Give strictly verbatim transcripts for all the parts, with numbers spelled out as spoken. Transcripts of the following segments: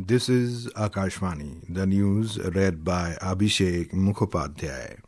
This is Akashvani, the news read by Abhishek Mukhopadhyay.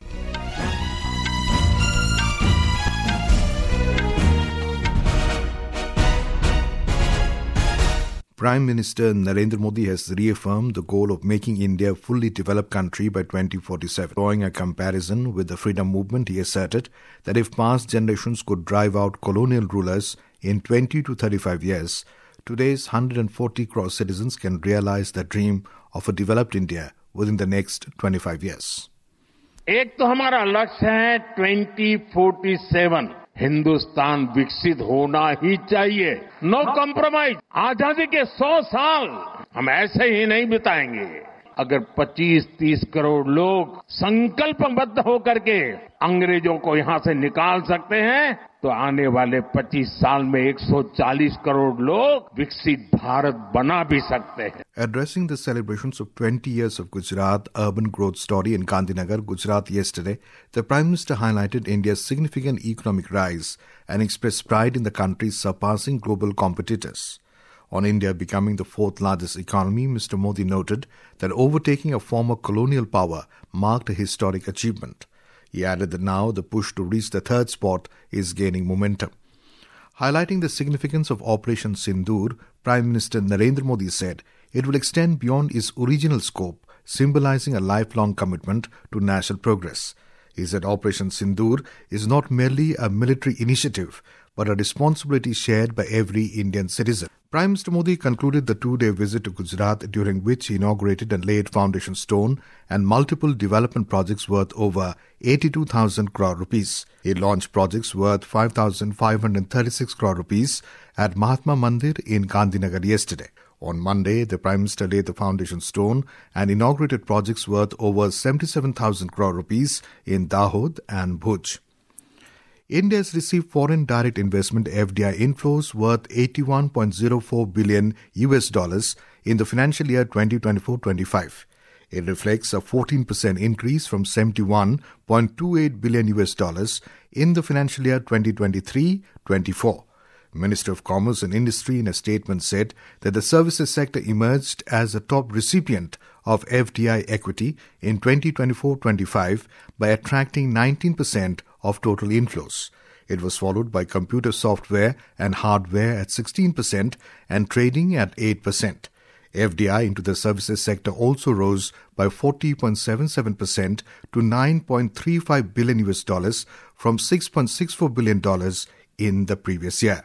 Prime Minister Narendra Modi has reaffirmed the goal of making India a fully developed country by twenty forty-seven. Drawing a comparison with the freedom movement, he asserted that if past generations could drive out colonial rulers in twenty to thirty-five years, today's one hundred forty crore citizens can realize the dream of a developed India within the next twenty-five years. एक तो हमारा लक्ष्य है twenty forty-seven Hindustan विकसित होना ही चाहिए. No compromise. आजादी के सौ साल हम ऐसे ही नहीं बिताएंगे. अगर पच्चीस तीस करोड़ लोग संकल्पबद्ध होकर के अंग्रेजों को यहां से निकाल सकते हैं, तो आने वाले पच्चीस साल में एक सौ चालीस करोड़ लोग विकसित भारत बना भी सकते हैं. Addressing the celebrations of twenty years of Gujarat urban growth story in Gandhinagar, Gujarat yesterday, the Prime Minister highlighted India's significant economic rise and expressed pride in the country surpassing global competitors. On India becoming the fourth largest economy, Mister Modi noted that overtaking a former colonial power marked a historic achievement. He added that now the push to reach the third spot is gaining momentum. Highlighting the significance of Operation Sindoor, Prime Minister Narendra Modi said it will extend beyond its original scope, symbolizing a lifelong commitment to national progress. He said Operation Sindoor is not merely a military initiative, but a responsibility shared by every Indian citizen. Prime Minister Modi concluded the two-day visit to Gujarat, during which he inaugurated and laid foundation stone and multiple development projects worth over eighty-two thousand crore rupees. He launched projects worth five thousand five hundred thirty-six crore rupees at Mahatma Mandir in Gandhinagar yesterday. On Monday, the Prime Minister laid the foundation stone and inaugurated projects worth over seventy-seven thousand crore rupees in Dahod and Bhuj. India has received foreign direct investment F D I inflows worth eighty-one point zero four billion U S dollars in the financial year twenty twenty-four twenty-five. It reflects a fourteen percent increase from seventy-one point two eight billion U S dollars in the financial year twenty twenty-three twenty-four. Minister of Commerce and Industry in a statement said that the services sector emerged as a top recipient of F D I equity in twenty twenty-four twenty-five by attracting nineteen percent of total inflows. It was followed by computer software and hardware at sixteen percent and trading at eight percent. F D I into the services sector also rose by forty point seven seven percent to nine point three five billion U S dollars from six point six four billion dollars in the previous year.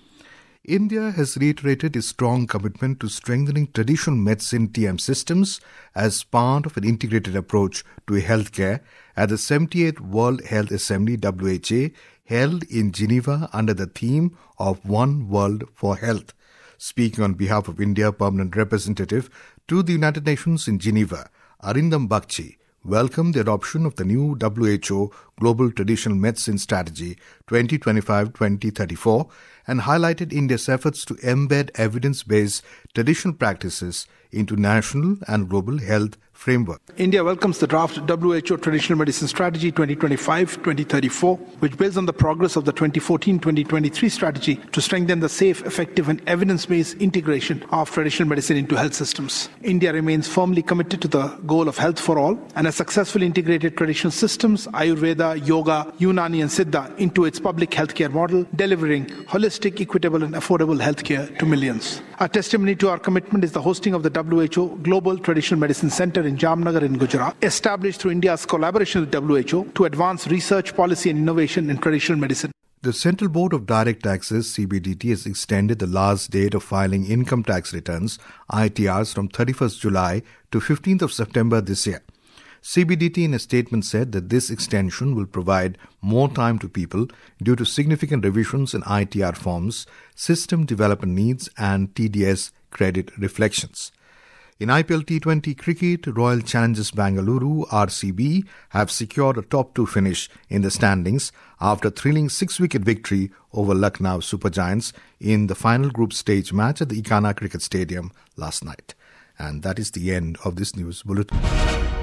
India has reiterated its strong commitment to strengthening traditional medicine T M systems as part of an integrated approach to healthcare at the seventy-eighth World Health Assembly W H A held in Geneva under the theme of One World for Health. Speaking on behalf of India, Permanent Representative to the United Nations in Geneva, Arindam Bagchi welcomed the adoption of the new W H O Global Traditional Medicine Strategy twenty twenty-five to twenty thirty-four and highlighted India's efforts to embed evidence-based traditional practices into national and global health framework. India welcomes the draft W H O Traditional Medicine Strategy twenty twenty-five to twenty thirty-four, which builds on the progress of the twenty fourteen to twenty twenty-three strategy to strengthen the safe, effective and evidence-based integration of traditional medicine into health systems. India remains firmly committed to the goal of health for all and has successfully integrated traditional systems, Ayurveda, Yoga, Unani and Siddha into its public healthcare model, delivering holistic, equitable and affordable healthcare to millions. A testimony to our commitment is the hosting of the W H O Global Traditional Medicine Center in Jamnagar in Gujarat, established through India's collaboration with W H O to advance research, policy and innovation in traditional medicine. The Central Board of Direct Taxes, C B D T, has extended the last date of filing income tax returns, I T Rs, from thirty-first July to fifteenth of September this year. C B D T in a statement said that this extension will provide more time to people due to significant revisions in I T R forms, system development needs and T D S credit reflections. In I P L T twenty cricket, Royal Challengers Bengaluru R C B have secured a top two finish in the standings after a thrilling six-wicket victory over Lucknow Super Giants in the final group stage match at the Ikana Cricket Stadium last night. And that is the end of this news bulletin.